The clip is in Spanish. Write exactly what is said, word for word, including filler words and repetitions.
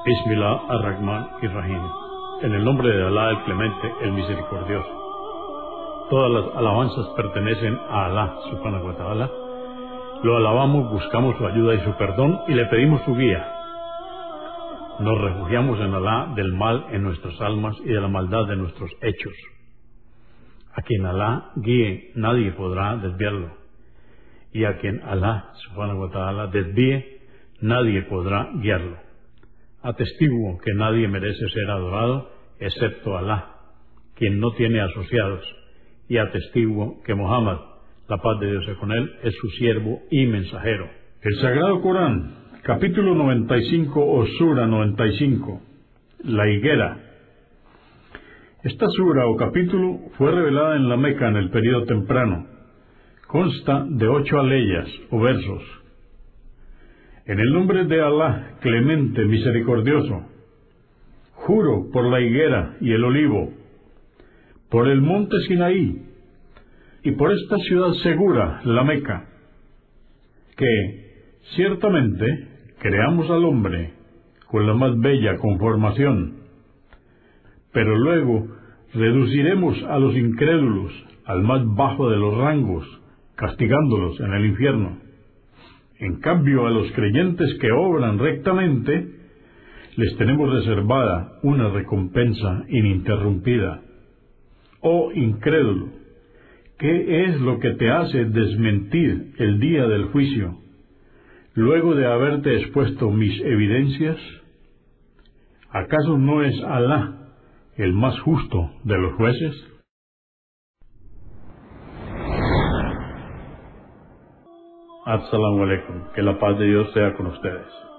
Bismillah ar-Rahman ir-Rahim. En el nombre de Alá, el Clemente, el Misericordioso. Todas las alabanzas pertenecen a Alá, subhanahu wa ta'ala. Lo alabamos, buscamos su ayuda y su perdón y le pedimos su guía. Nos refugiamos en Alá del mal en nuestras almas y de la maldad de nuestros hechos. A quien Alá guíe, nadie podrá desviarlo. Y a quien Alá, subhanahu wa ta'ala, desvíe, nadie podrá guiarlo. Atestiguo que nadie merece ser adorado excepto Alá, quien no tiene asociados, y atestiguo que Muhammad, la paz de Dios sea con él, es su siervo y mensajero. El Sagrado Corán, capítulo noventa y cinco o sura noventa y cinco, la higuera. Esta sura o capítulo fue revelada en la Meca en el período temprano. Consta de ocho aleyas o versos. En el nombre de Alá, Clemente, Misericordioso, juro por la higuera y el olivo, por el monte Sinaí y por esta ciudad segura, la Meca, que ciertamente creamos al hombre con la más bella conformación, pero luego reduciremos a los incrédulos al más bajo de los rangos, castigándolos en el infierno. En cambio, a los creyentes que obran rectamente, les tenemos reservada una recompensa ininterrumpida. Oh incrédulo, ¿qué es lo que te hace desmentir el día del juicio, luego de haberte expuesto mis evidencias? ¿Acaso no es Alá el más justo de los jueces? Assalamu alaikum, que la paz de Dios sea con ustedes.